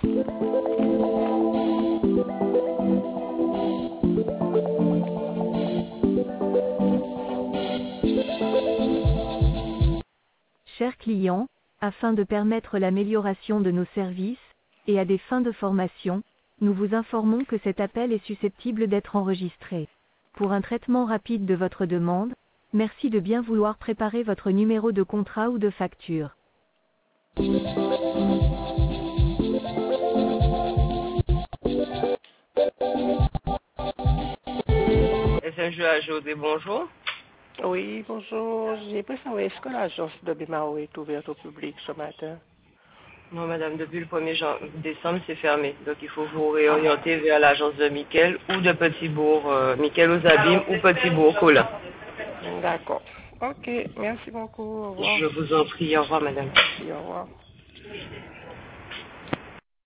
Chers clients, afin de permettre l'amélioration de nos services, et à des fins de formation, nous vous informons que cet appel est susceptible d'être enregistré. Pour un traitement rapide de votre demande, merci de bien vouloir préparer votre numéro de contrat ou de facture. SNG à José, bonjour. Oui, bonjour. J'ai pu savoir, est-ce que l'agence de Bimao est ouverte au public ce matin? Non, madame, depuis le 1er décembre, c'est fermé. Donc, il faut vous réorienter vers l'agence de Mickel ou de Petit-Bourg, Mickel aux Abîmes ou Petit-Bourg, Colin. D'accord. Ok, merci beaucoup. Au revoir. Je vous en prie, au revoir, madame. Merci, au revoir.